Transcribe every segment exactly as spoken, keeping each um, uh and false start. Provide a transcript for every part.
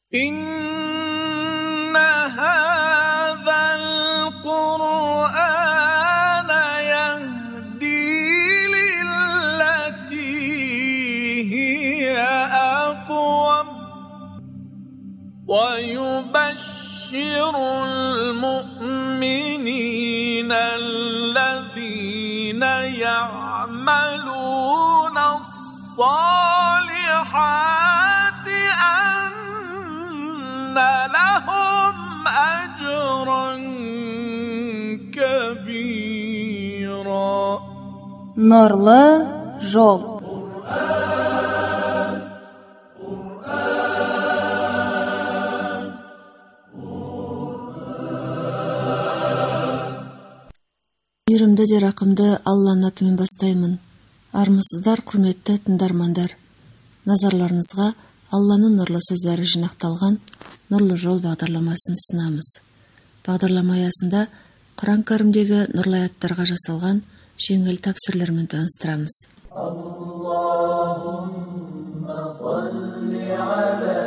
إن هذا القرآن يهدي للتي هي أقوم ويبشر المؤمنين الذين يعملون الصالحات أن لهم أجرا كبيرا. Нурлы жол. Мейірімді де рақымды Алланың атымен бастаймын. Армысыздар, құрметті тыңдармандар. Назарларыңызға Алланың нұрлы сөздері жинақталған Нұрлы жол бағдарламасын ұсынамыз. Бағдарлама аясында Құран кәрімдегі нұрлы аяттарға жасалған жеңіл тәпсірлермен таныстырамыз. Аллахумма салли аля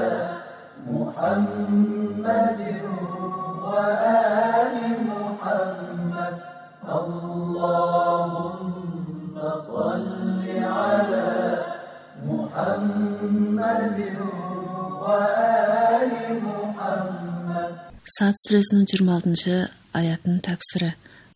Мухаммадин ва али Мухаммад. Аллахумма салли аля Мухаммадин ва али Мухаммад. Саад сүресінің жиырма алтыншы аятының тәпсірі.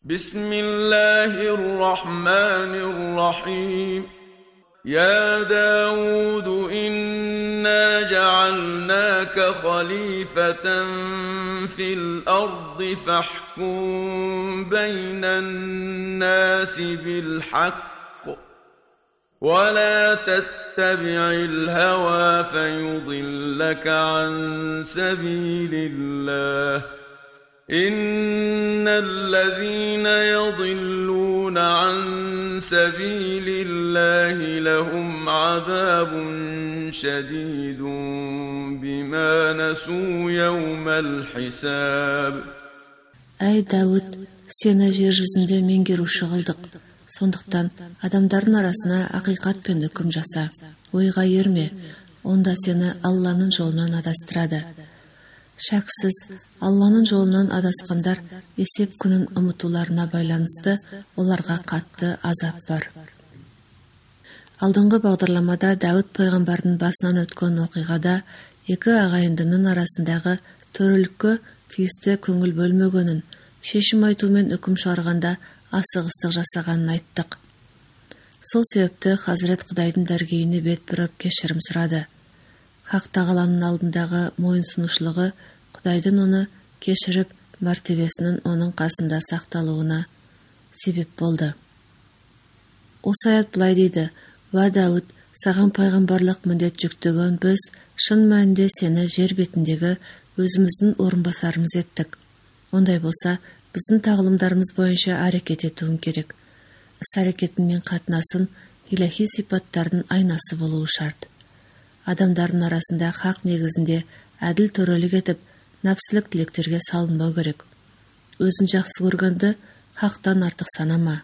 Бисмиллахир-рахманир-рахим. يا داود إنا جعلناك خليفة في الأرض فاحكم بين الناس بالحق ولا تتبع الهوى فيضلك عن سبيل الله إن الذين يضلون عن سبيل الله لهم عذاب شديد بما نسوا يوم الحساب. Әй Дауд, сені жер жүзінде меңгеруші қылдық. Сондықтан адамдардың арасына ақиқат пен үкім жаса. Ойға ерме, онда сені Алланың жолынан адастырады. Шәксіз, Алланың жолынан адасқандар есеп күнін ұмытуларына байланысты оларға қатты азап бар. Алдыңғы бағдарламада Дауд пайғамбардың басынан өткен оқиғада екі ағайындының арасындағы төрелікке тиісті көңіл бөлмегенін, шешім айтумен үкім шығарғанда асығыстық жасағанын айттық. Сол себепті Хазірет Құдайдың дәргейіне бет бұрып кешірім сұрады. Хақ тағаланың алдындағы мойынсұнушылығы Құдайдың оны кешіріп, мәртебесінің оның қасында сақталуына себеп болды. Осы аят былай дейді: «Ва Дауд, саған пайғамбарлық міндет жүктеген біз шын мәнінде сені жер бетіндегі өзіміздің орынбасарымыз еттік. Ондай болса, біздің тағылымдарымыз бойынша әрекет етуің керек. Іс-әрекетіңмен қатынасың иләһи сипаттардың айнасы болуы шарт. Адамдардың арасында хақ негізінде әділ төрелік етіп, нәпсілік тілектерге салынбау керек. Өзін жақсы көргенді хақтан артық санама.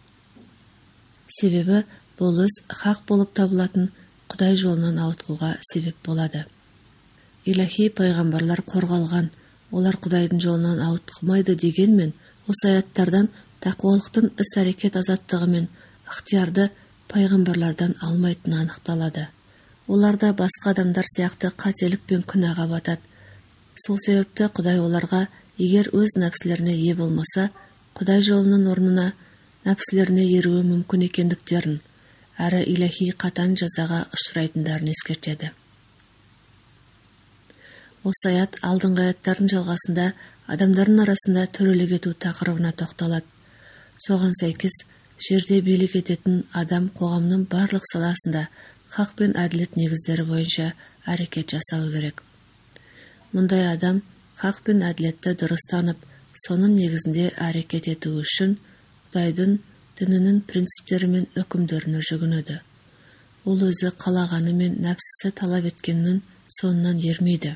Себебі бұл өз хақ болып табылатын Құдай жолынан ауытқуға себеп болады. Иләһи пайғамбарлар қорғалған, олар Құдайдың жолынан ауытқымайды дегенмен, осы аяттардан тақуалықтың іс-әрекет азаттығы мен ықтиярды пайғамбарлардан алмайтыны анықталады. Олар да басқа адамдар сияқты қателік пен күнәға батады. Сол себепті Құдай оларға, егер өз нәпсілеріне ие болмаса, Құдай жолының орнына нәпсілеріне еруі мүмкін екендіктерін, әрі иләһи қатаң жазаға ұшырайтындарын ескертеді. Осы аят алдыңғы аяттардың жалғасында адамдардың арасында төрелік ету тақырыбына тоқталады. Соған сәйкес, жерде билік ететін адам қоғамның барлық саласында хақ пен әділет негіздері бойынша әрекет жасау керек. Мұндай адам хақ пен әділетті дұрыс танып, соның негізінде әрекет ету үшін Құдайдың дінінің принциптері мен үкімдеріне жүгінеді. Ол өзі қалағаны мен нәпсісі талап еткеннің соңынан ермейді.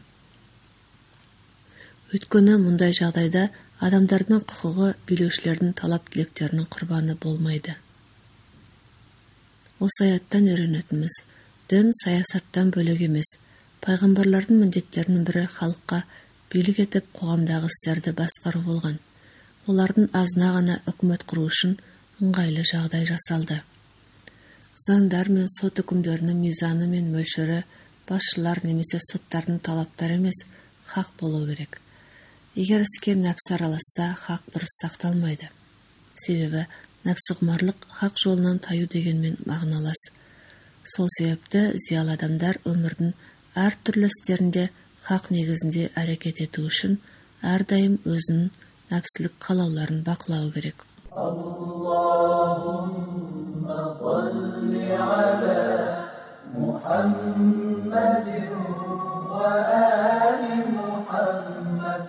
Өйткені мұндай жағдайда адамдардың құқығы билеушілердің талап тілектерінің құрбаны болмайды. Осы аяттан үйренетініміз, дін саясаттан бөлек емес, Пайғамбарлардың міндеттерінің бірі халыққа билік етіп қоғамдағы істерді басқару болған. Олардың азына ғана үкімет құру үшін ыңғайлы жағдай жасалды. Заңдар мен сот үкімдерінің мизаны мен мөлшері басшылар немесе соттардың талаптары емес, хақ болу керек. Егер іске нәпсі араласса, хақ дұрыс сақталмайды. Себебі нәпсіқұмарлық хақ жолынан таю дегенмен мағыналас. Сол себепті зиялы адамдар өмірдің әр түрлі істерінде хақ негізінде әрекет ету үшін әрдайым өзінің нәпсілік қалауларын бақылау керек. Аллахумма салли аля Мухаммадин ва али Мухаммад.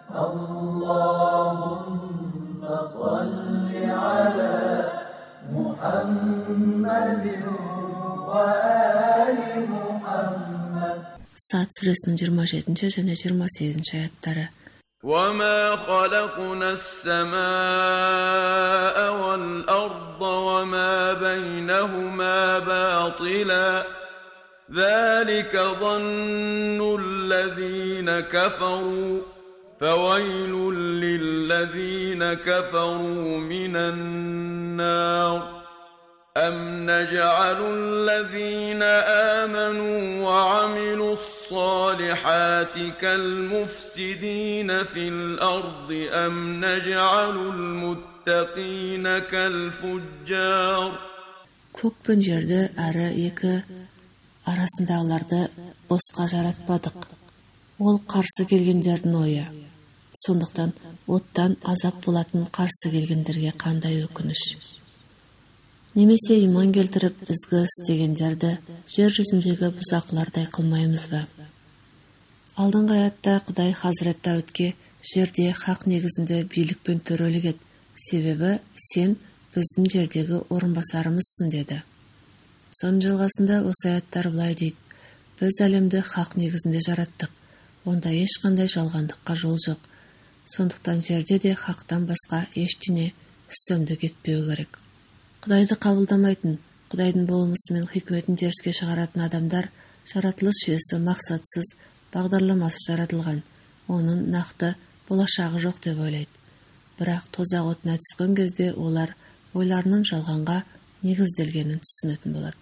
Аллахумма салли аля Мухаммадин ва али Мухаммад. Сад сүресінің жиырма жетінші және жиырма сегізінші аяттары. وَمَا خَلَقْنَا السَّمَاءَ وَالْأَرْضَ وَمَا بَيْنَهُمَا بَاطِلًا ذَلِكَ ظَنُّ الَّذِينَ كَفَرُوا فَوَيْلٌ لِّلَّذِينَ كَفَرُوا مِنَ النَّارِ أَمْ نَجْعَلُ الَّذِينَ آمَنُوا وَعَمِلُوا الصَّالِحَاتِ كَالْمُفْسِدِينَ فِي الْأَرْضِ أَمْ نَجْعَلُ الْمُتَّقِينَ كَالْفُجَّارِ. Көк пен жерді әрі екі арасындағыларды босқа жаратпадық. Ол қарсы келгендердің ойы. Сондықтан оттан азап болатын қарсы келгендерге қандай өкініш. Немесе иман келтіріп ізгі істегендерді жер жүзіндегі бұзақылардай қылмаймыз ба? Алдыңғы аятта Құдай Хазірет Дәуітке жерде хақ негізінде билік пен төрелік ет, себебі сен біздің жердегі орынбасарымызсың деді. Соның жалғасында осы аяттар былай дейді: біз әлемді хақ негізінде жараттық, онда ешқандай жалғандыққа жол жоқ. Сондықтан жерде де хақтан басқа ештеңе үстемдік етпеу керек. Құдайды қабылдамайтын, Құдайдың болмысы мен хикметін теріске шығаратын адамдар жаратылыс жүйесі мақсатсыз, бағдарламасы жаратылған, оның нақты болашағы жоқ деп ойлайды. Бірақ тозақ отына түскен кезде олар ойларының жалғанға негізделгенін түсінетін болады.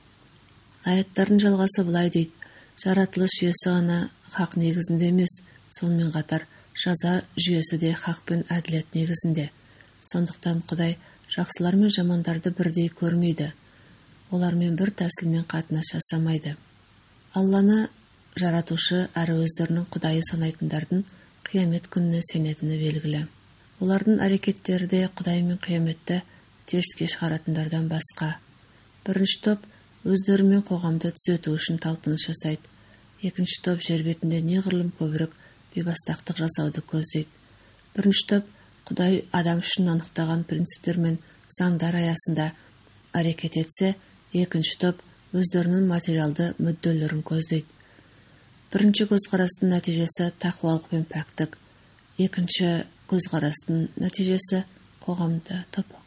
Аяттардың жалғасы былай дейді: жаратылыс жүйесі ғана хақ негізінде емес, сонымен қатар жаза жүйесі де хақ пен әділет негізінде. Сондықтан Құдай жақсылар мен жамандарды бірдей көрмейді. Олармен бір тәсілмен қатынас жасамайды. Алланы жаратушы әрі өздерінің Құдайы санайтындардың қиямет күніне сенетіні белгілі. Олардың әрекеттері де Құдай мен қияметті теріске шығаратындардан басқа. Бірінші топ өздері мен қоғамды түзету үшін талпыныс жасайды. Екінші топ жер бетінде неғұрлым көбірек бейбастақтық жасауды көздейді. Бірінші топ Құдай адам үшін анықтаған принциптер мен заңдар аясында әрекет етсе, екінші топ өздерінің материалды мүдделерін көздейді. Бірінші көзқарастың нәтижесі тақуалық пен пәктік, екінші көзқарастың нәтижесі қоғамда топақ.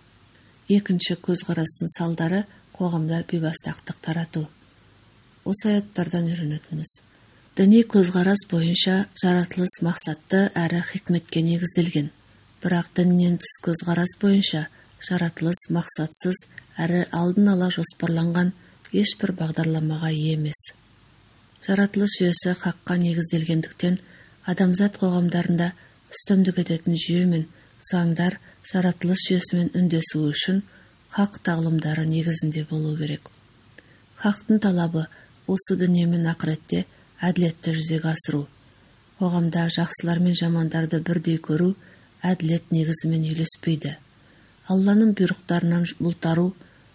Екінші көзқарастың салдары қоғамда бейбастақтық тарату. Осы аяттардан үйренетініміз: діни көзқарас бойынша жаратылыс мақсатты әрі хикметке негізделген. Бірақ діннен тыс көзқарас бойынша жаратылыс мақсатсыз әрі алдын ала жоспарланған ешбір бағдарламаға ие емес. Жаратылыс жүйесі хаққа негізделгендіктен адамзат қоғамдарында үстемдік ететін жүйе мен заңдар жаратылыс жүйесімен үндесу үшін хақ тағылымдары негізінде болу керек. Хақтың талабы осы дүние мен ақыретте әділетті жүзеге асыру. Қоғамда жақсылар мен жамандарды бірдей көру әділет негізімен үйлеспейді. Алланың бұйрықтарынан бұлтару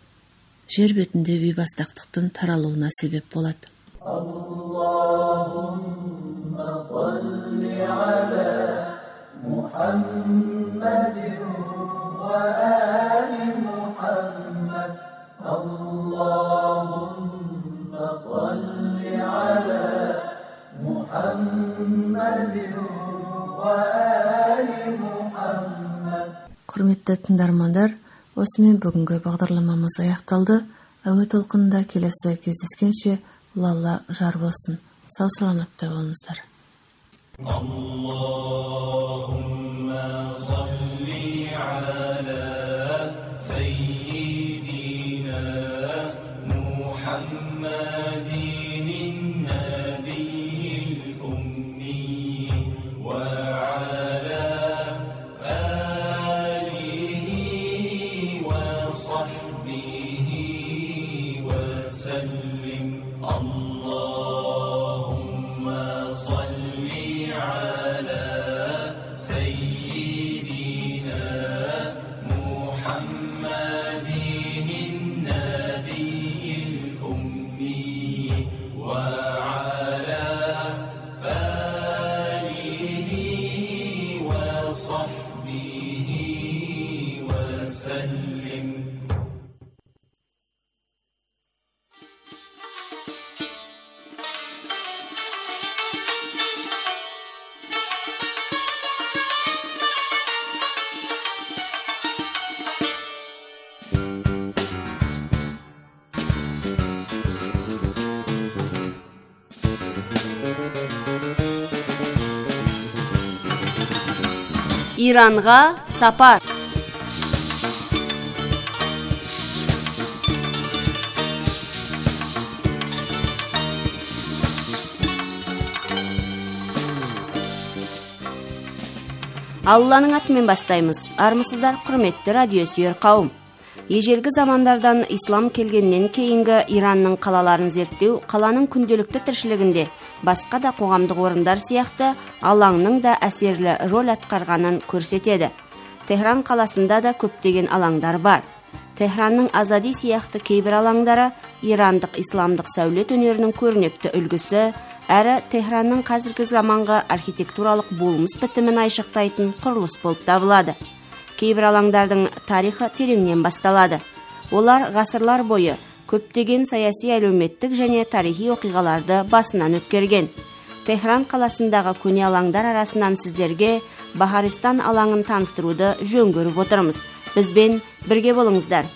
жер бетінде бейбастақтықтың таралуына себеп болады. Аллахумма салли аля Мухаммадин ва али Мухаммад. Аллахумма салли аля Мухаммадин ва али Мухаммад. Құрметті тыңдармандар, осымен бүгінгі бағдарламамыз аяқталды. Әуе толқынында келесі кездескенше Бұл Алла жар болсын. Сау саламатта болыңыздар. Allahumma salli ala sayyidina Muhammadin nabiyil ummi wa ala alihi wa sahbihi wa sallim. Allahumma salli ala sayyidina Muhammadin nabiyil ummi wa ala alihi wa sahbihi wa sallim. Иранға сапар. Алланың атымен бастаймыз. Армысыздар, құрметті радиосүйер қауым. Ежелгі замандардан ислам келгеннен кейінгі Иранның қалаларын зерттеу, қаланың күнделікті тіршілігінде басқа да қоғамдық орындар сияқты алаңның да әсерлі рөл атқарғанын көрсетеді. Техран қаласында да көптеген алаңдар бар. Техранның Азади сияқты кейбір алаңдары ирандық исламдық сәулет өнерінің көрнекті үлгісі, әрі Техранның қазіргі заманғы архитектуралық болмыс бітімін айшықтайтын құрылыс болып табылады. Кейбір алаңдардың тарихы тереңнен басталады. Олар ғасырлар бойы көптеген саяси, әлеуметтік және тарихи оқиғаларды басынан өткерген. Техран қаласындағы көне алаңдар арасынан сіздерге Бахаристан алаңын таныстыруды жөн көріп отырмыз. Бізбен бірге болыңыздар.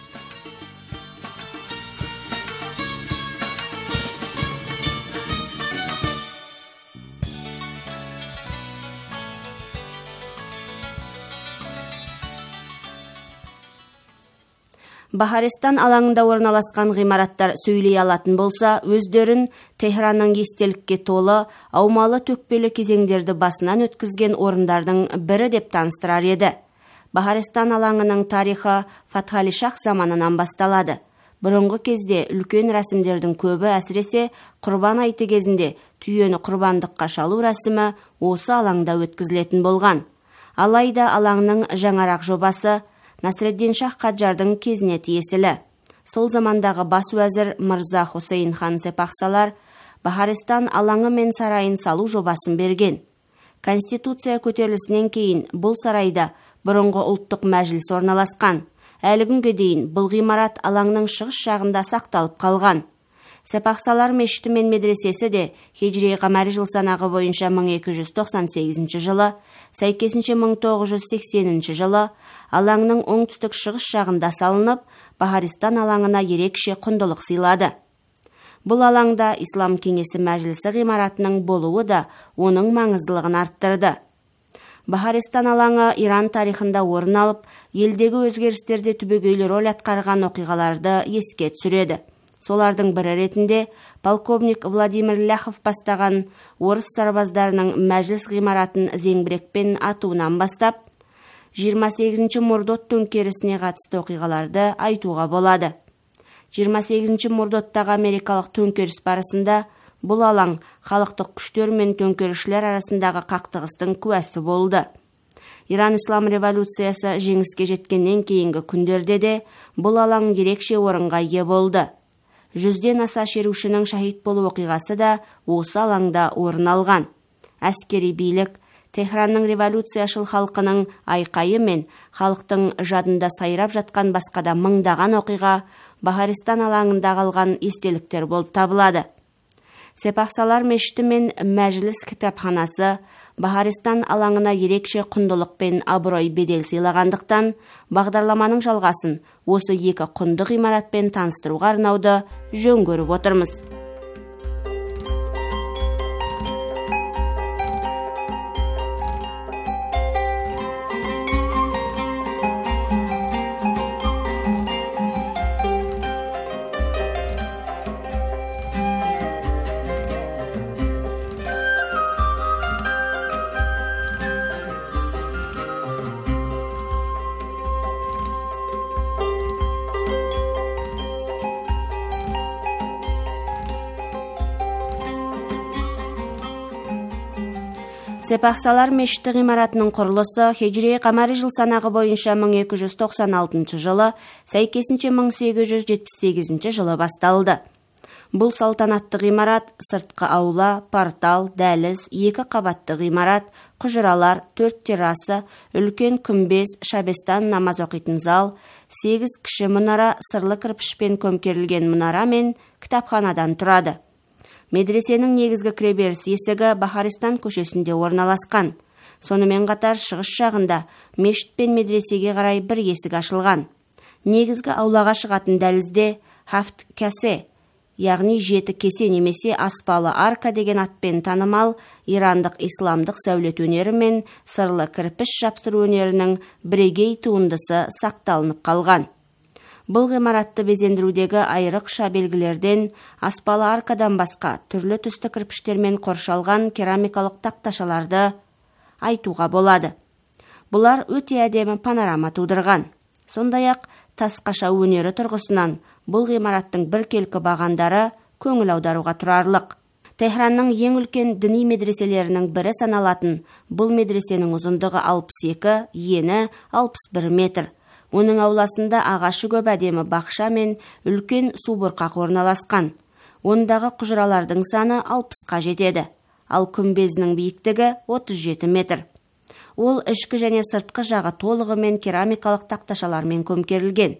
Бахаристан алаңында орналасқан ғимараттар сөйлей алатын болса, өздерін Техранның естелікке толы, аумалы төкпелі кезеңдерді басынан өткізген орындардың бірі деп таныстырар еді. Бахаристан алаңының тарихы Фатхали Шах заманынан басталады. Бұрынғы кезде үлкен рәсімдердің көбі, әсіресе құрбан айты кезінде түйені құрбандыққа шалу рәсімі осы алаңда өткізілетін болған. Алайда алаңның жаңарақ жобасы Насреддин Шах Қаджардың кезіне тиесілі. Сол замандағы бас уәзір Мырза Хусейн хан Сепахсалар Бахаристан алаңы мен сарайын салу жобасын берген. Конституция көтерілісінен кейін бұл сарайда бұрынғы ұлттық мәжіліс орналасқан. Әлі күнге дейін бұл ғимарат алаңның шығыс жағында сақталып қалған. Сепахсалар мешіті мен медресесі де хижри қамари жыл санағы бойынша мың екі жүз тоқсан сегізінші жылы, сәйкесінше мың тоғыз жүз сексенінші жылы алаңның оңтүстік шығыс жағында салынып, Бахаристан алаңына ерекше құндылық сыйлады. Бұл алаңда Ислам кеңесі мәжілісі ғимаратының болуы да оның маңыздылығын арттырды. Бахаристан алаңы Иран тарихында орын алып, елдегі өзгерістерде түбегейлі рөл атқарған оқиғаларды еске түсіреді. Солардың бірі ретінде полковник Владимир Ляхов бастаған орыс сарбаздарының мәжіліс ғимаратын зеңбірекпен атуынан бастап, жиырма сегізінші Мордот төңкерісіне қатысты оқиғаларды айтуға болады. жиырма сегізінші Мордоттағы америкалық төңкеріс барысында бұл алаң халықтық күштер мен төңкерісшілер арасындағы қақтығыстың куәсі болды. Иран ислам революциясы жеңіске жеткеннен кейінгі күндерде де бұл алаң ерекше орынға ие болды. Жүзден аса шерушінің шахид болу оқиғасы да осы алаңда орын алған. Әскери билік Техранның революцияшыл халқының айқайы мен халықтың жадында сайрап жатқан басқа да мыңдаған оқиға Бахаристан алаңында қалған естеліктер болып табылады. Сепахсалар мешіті мен мәжіліс кітапханасы Бахаристан алаңына ерекше құндылық пен абырой бедел сыйлағандықтан, бағдарламаның жалғасын осы екі құнды ғимаратпен таныстыруға арнауды жөн көріп отырмыз. Сепақсалар мешіті ғимаратының құрылысы хижри қамари жыл санағы бойынша мың екі жүз тоқсан алтыншы жылы, сәйкесінше мың сегіз жүз жетпіс сегізінші жылы басталды. Бұл салтанатты ғимарат сыртқы аула, портал, дәліз, екі қабатты ғимарат, құжыралар, төрт террасы, үлкен күмбез, шабестан намаз оқитын зал, сегіз кіші мұнара, сырлы кірпішпен көмкерілген мұнара мен кітапханадан тұрады. Медресенің негізгі кіреберіс есігі Бахаристан көшесінде орналасқан. Сонымен қатар шығыс жағында мешіт пен медресеге қарай бір есік ашылған. Негізгі аулаға шығатын дәлізде хафт кәсе, яғни жеті кесе немесе аспалы арка деген атпен танымал ирандық исламдық сәулет өнері мен сырлы кірпіш жапсыру өнерінің бірегей туындысы сақталынып қалған. Бұл ғимаратты безендірудегі айрықша белгілерден аспалы аркадан басқа түрлі түсті кірпіштермен қоршалған керамикалық тақташаларды айтуға болады. Бұлар өте әдемі панорама тудырған. Сондай-ақ тасқаша өнері тұрғысынан бұл ғимараттың біркелкі бағандары көңіл аударуға тұрарлық. Техранның ең үлкен діни медреселерінің бірі саналатын бұл медресенің ұзындығы алпыс екі, ені алпыс бір метр. Оның ауласында ағашы көп әдемі бақша мен үлкен су бұрқақ орналасқан. Ондағы құжыралардың саны алпысқа жетеді, ал күмбезінің биіктігі отыз жеті метр. Ол ішкі және сыртқы жағы толығымен керамикалық тақташалармен көмкерілген.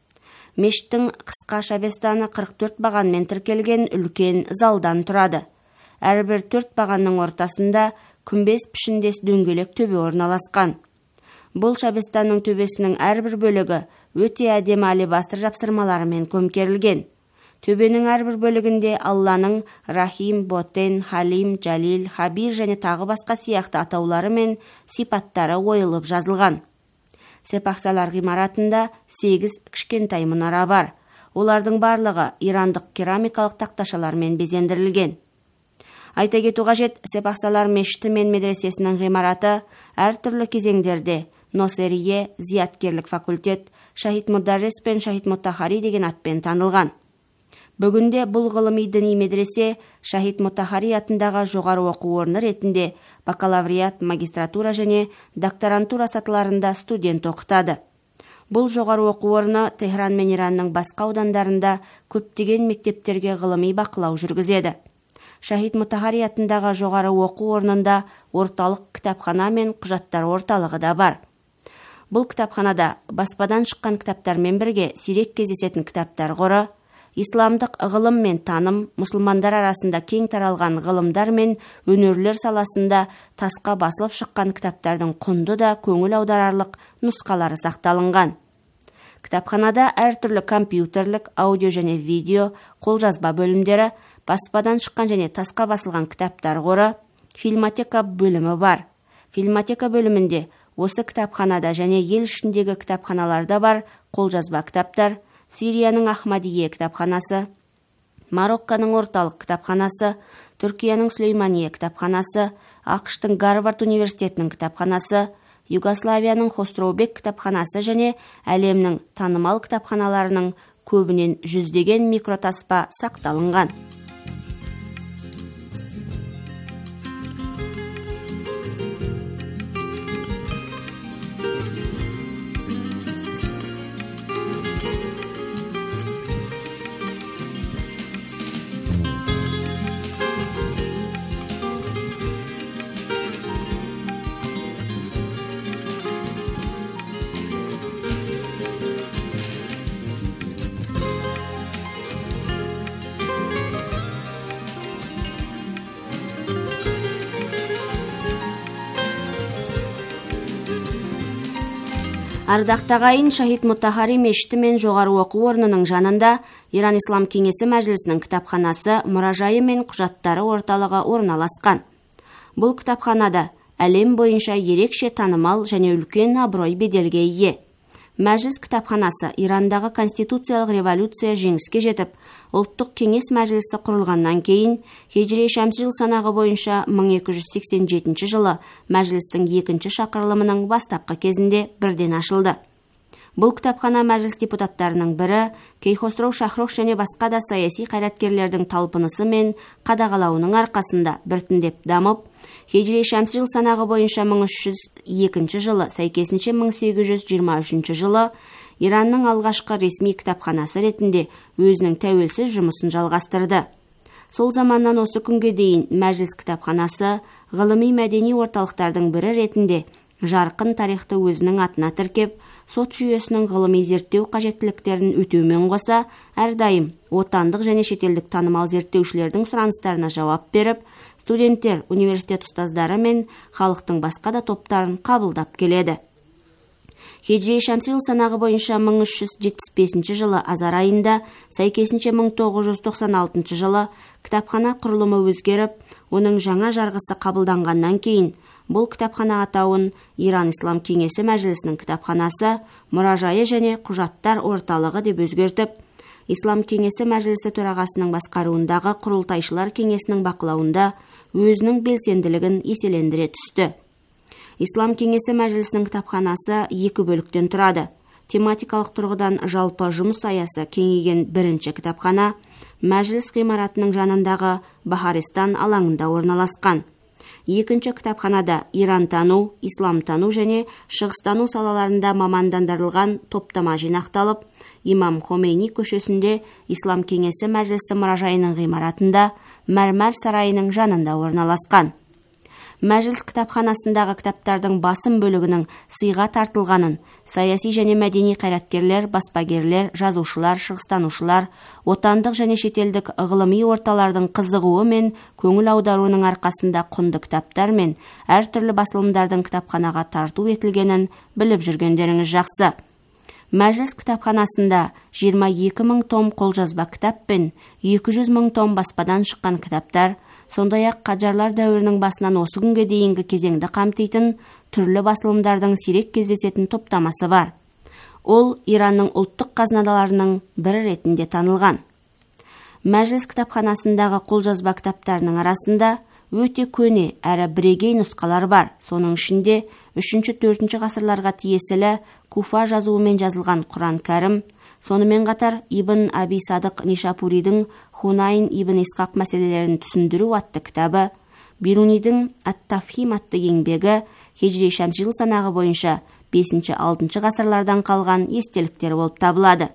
Мешіттің қысқа шабестаны қырық төрт бағанмен тіркелген үлкен залдан тұрады. Әрбір төрт бағанның ортасында күмбез пішіндес дөңгелек төбе орналасқан. Бұл шабестанның төбесінің әрбір бөлігі өте әдемі алебастыр жапсырмаларымен көмкерілген. Төбенің әрбір бөлігінде Алланың Рахим, Ботен, Халим, Джалил, Хабир және тағы басқа сияқты атаулары мен сипаттары ойылып жазылған. Сепақсалар ғимаратында сегіз кішкентай мұнара бар. Олардың барлығы ирандық керамикалық тақташалармен безендірілген. Айта кету қажет, Сепақсалар мешіті мен медресесінің ғимараты әртүрлі кезеңдерде Носерие, зияткерлік факультет, Шахид Мударрис пен Шахид Мутахари деген атпен танылған. Бүгінде бұл ғылыми діни медресе Шахид Мутахари атындағы жоғары оқу орны ретінде бакалавриат, магистратура және докторантура сатыларында студент оқытады. Бұл жоғары оқу орны Техран мен Иранның басқа аудандарында көптеген мектептерге ғылыми бақылау жүргізеді. Шахид Мутахари атындағы жоғары оқу орнында орталық кітапхана мен құжаттар орталығы да бар. Бұл кітапханада баспадан шыққан кітаптармен бірге сирек кездесетін кітаптар қоры, исламдық ғылым мен таным, мұсылмандар арасында кең таралған ғылымдар мен өнерлер саласында тасқа басылып шыққан кітаптардың құнды да көңіл аударарлық нұсқалары сақталынған. Кітапханада әртүрлі компьютерлік, аудио және видео, қолжазба бөлімдері, баспадан шыққан және тасқа басылған кітаптар қоры, фильмотека бөлімі бар. Фильмотека бөлімінде осы кітапханада және ел ішіндегі кітапханаларда бар қолжазба кітаптар, Сирияның Ахмадие кітапханасы, Марокканың орталық кітапханасы, Түркияның Сүлеймания кітапханасы, ақш-тың Гарвард университетінің кітапханасы, Югославияның Хостроубек кітапханасы және әлемнің танымал кітапханаларының көбінен жүздеген микротаспа сақталынған. Ардақты ағайын, Шахид Мутахари мешіті мен жоғары оқу орнының жанында Иран Ислам кеңесі мәжілісінің кітапханасы, мұражайы мен құжаттары орталығы орналасқан. Бұл кітапханада әлем бойынша ерекше танымал және үлкен абырой беделге ие. Мәжіліс кітапханасы Ирандағы конституциялық революция жеңіске жетіп, ұлттық кеңес мәжілісі құрылғаннан кейін, хижри шәмсі жыл санағы бойынша мың екі жүз сексен жетінші жылы мәжілістің екінші шақырылымының бастапқы кезінде бірден ашылды. Бұл кітапхана мәжіліс депутаттарының бірі, Кейхосроу Шахрох және басқа да саяси қайраткерлердің талпынысы мен қадағалауының арқасында біртіндеп дамып, Хижри шәмсі жыл санағы бойынша мың үш жүз екінші жылы, сәйкесінше мың сегіз жүз жиырма үшінші жылы Иранның алғашқы ресми кітапханасы ретінде өзінің тәуелсіз жұмысын жалғастырды. Сол заманнан осы күнге дейін Мәжіліс кітапханасы ғылыми мәдени орталықтардың бірі ретінде жарқын тарихты өзінің атына тіркеп, сот жүйесінің ғылыми зерттеу қажеттіліктерін өтеумен қоса, әрдайым отандық және шетелдік танымал зерттеушілердің сұраныстарына жауап беріп, студенттер, университет ұстаздары мен халықтың басқа да топтарын қабылдап келеді. Хижри шәмсі жыл санағы бойынша мың үш жүз жетпіс бесінші жылы азар айында, сәйкесінше мың тоғыз жүз тоқсан алтыншы жылы кітапхана құрылымы өзгеріп, оның жаңа жарғысы қабылданғаннан кейін, бұл кітапхана атауын Иран Ислам кеңесі мәжілісінің кітапханасы, мұражайы және құжаттар орталығы деп өзгертіп, Ислам кеңесі мәжілісі төрағасының басқаруындағы құрылтайшылар кеңесінің бақылауында өзінің белсенділігін еселендіре түсті. Ислам кеңесі мәжілісінің кітапханасы екі бөліктен тұрады. Тематикалық тұрғыдан жалпы жұмыс аясы кеңейген бірінші кітапхана мәжіліс ғимаратының жанындағы Бахаристан алаңында орналасқан. Екінші кітапханада ирантану, исламтану және шығыстану салаларында мамандандырылған топтама жинақталып, Имам Хомейни көшесінде Ислам кеңесі мәжілісі мұражайының ғимаратында мәрмәр сарайының жанында орналасқан. Мәжіліс кітапханасындағы кітаптардың басым бөлігінің сыйға тартылғанын, саяси және мәдени қайраткерлер, баспагерлер, жазушылар, шығыстанушылар, отандық және шетелдік ғылыми орталардың қызығуы мен көңіл аударуының арқасында құнды кітаптар мен әртүрлі басылымдардың кітапханаға тарту етілгенін біліп жүргендеріңіз жақсы. Мәжіліс кітапханасында жиырма екі мың том қолжазба кітап пен екі жүз мың том баспадан шыққан кітаптар, сондай-ақ Қаджарлар дәуірінің басынан осы күнге дейінгі кезеңді қамтитын түрлі басылымдардың сирек кездесетін топтамасы бар. Ол Иранның ұлттық қазыналарының бірі ретінде танылған. Мәжіліс кітапханасындағы қолжазба кітаптарының арасында өте көне әрі бірегей нұсқалар бар. Соның ішінде үшінші-төртінші ғасырларға тиесілі Куфа жазуымен жазылған Құран кәрім, сонымен қатар Ибн Аби Садық Нишапуридің Хунайн ибн Исқақ мәселелерін түсіндіру атты кітабы, Бирунидің Ат-Тафхим атты еңбегі Хижри шәмсі жыл санағы бойынша бесінші-алтыншы ғасырлардан қалған естеліктер болып табылады.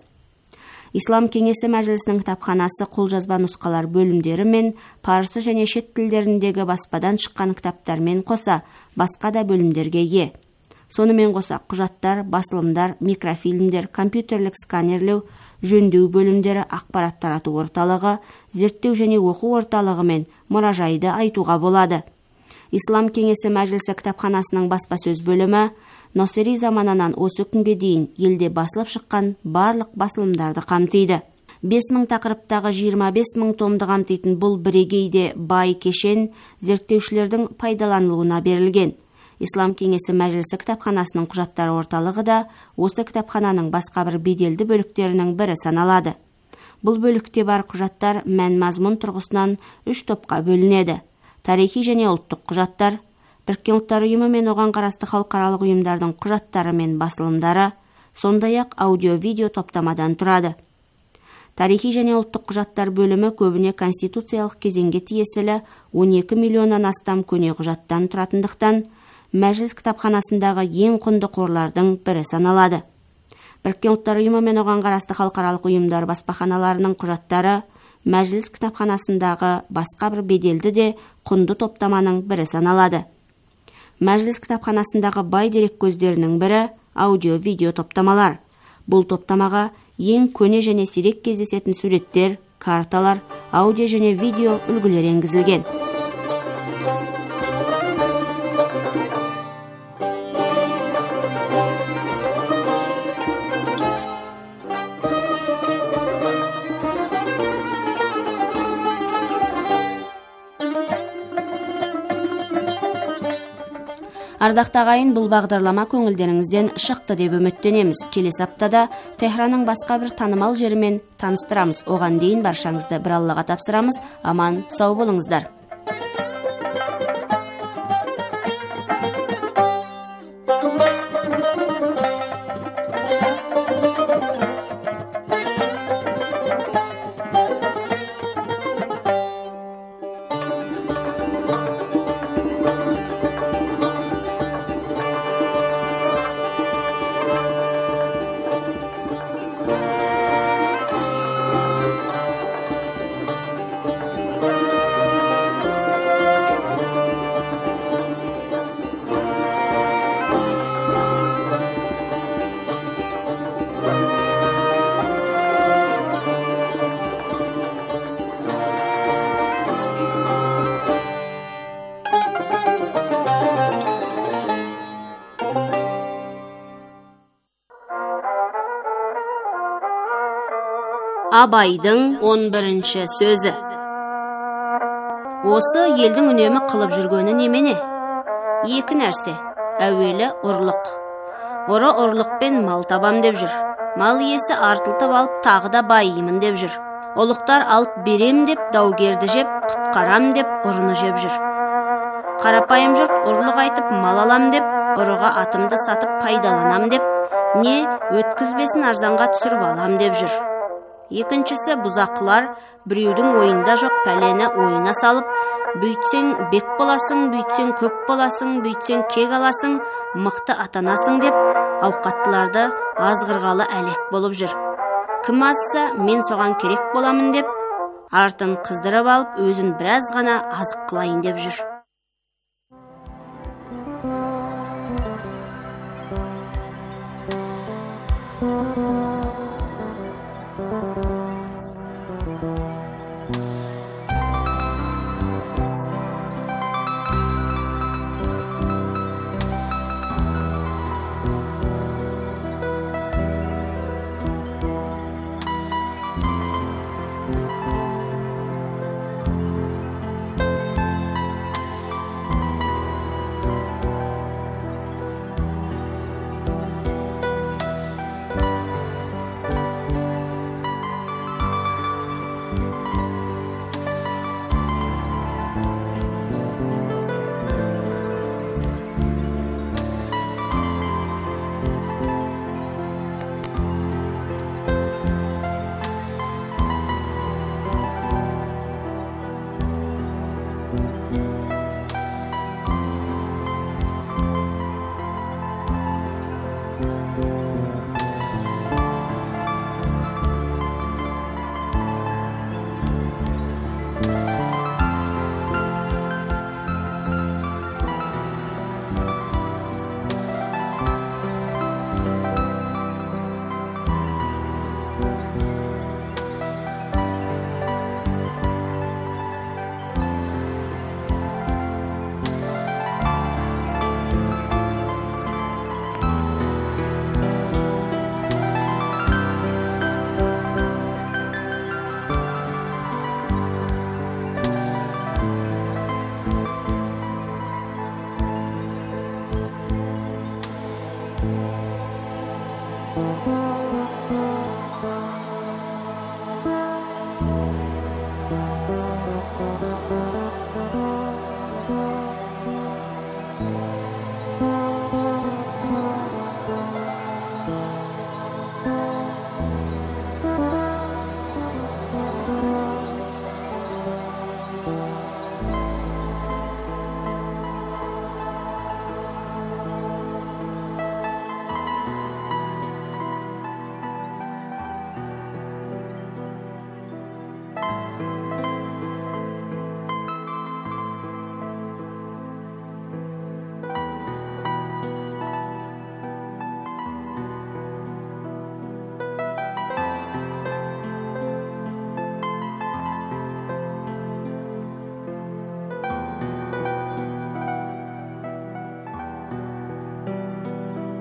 Ислам кеңесі мәжілісінің кітапханасы қолжазба нұсқалар бөлімдері мен парсы және шет тілдеріндегі баспадан шыққан кітаптармен қоса басқа да бөлімдерге ие. Сонымен қоса құжаттар, басылымдар, микрофильмдер, компьютерлік сканерлеу, жөндеу бөлімдері, ақпарат тарату орталығы, зерттеу және оқу орталығы мен мұражайды айтуға болады. Ислам кеңесі мәжілісі кітапханасының баспасөз бөлімі Носери заманынан осы күнге дейін елде басылып шыққан барлық басылымдарды қамтиды. бес мың тақырыптағы жиырма бес мың томды қамтитын бұл бірегейде бай кешен зерттеушілердің пайдаланылуына берілген. Ислам кеңесі мәжілісі кітапханасының құжаттар орталығы да осы кітапхананың басқа бір беделді бөліктерінің бірі саналады. Бұл бөлікте бар құжаттар мән-мазмұн тұрғысынан үш топқа бөлінеді. Тарихи және ұлттық құжаттар, Біріккен ұлттар ұйымы мен оған қарасты халықаралық ұйымдардың құжаттары мен басылымдары, сондай-ақ аудио-видео топтамадан тұрады. Тарихи және ұлттық құжаттар бөлімі көбіне конституциялық кезеңге тиесілі он екі миллионнан астам көне құжаттан тұратындықтан, мәжіліс кітапханасындағы ең құнды қорлардың бірі саналады. Біріккен ұлттар ұйымы мен оған қарасты халықаралық ұйымдар баспаханаларының құжаттары мәжіліс кітапханасындағы басқа бір беделді де құнды топтаманың бірі саналады. Мәжіліс кітапханасындағы бай дерек көздерінің бірі аудио-видео топтамалар. Бұл топтамаға ең көне және сирек кездесетін суреттер, карталар, аудио және видео үлгілер енгізілген. Ардақты ағайын, бұл бағдарлама көңілдеріңізден шықты деп үміттенеміз. Келесі аптада Техранның басқа бір танымал жерімен таныстырамыз. Оған дейін баршаңызды бір Аллаға тапсырамыз. Аман, сау болыңыздар. Абайдың он бірінші сөзі. Осы елдің үнемі қылып жүргені немене? Екі нәрсе. Әуелі ұрлық. Ұры ұрлықпен мал табам деп жүр. Мал иесі артылтып алып тағы да байымын деп жүр. Ұлықтар алып берем деп даугерді жеп, құтқарам деп ұрыны жеп жүр. Қарапайым жұрт ұрлық айтып мал алам деп, ұрыға атымды сатып пайдаланам деп, не өткізбесін арзанға түсіріп алам деп жүр. Екіншісі бұзақылар біреудің ойында жоқ пәлені ойына салып, бүйтсең бек боласың, бүйтсең көп боласың, бүйтсең кек аласың, мықты атанасың деп, ауқаттыларды азғырғалы әлек болып жүр. Кім азса, мен соған керек боламын деп, артын қыздырып алып, өзін біраз ғана азық қылайын деп жүр. Thank you.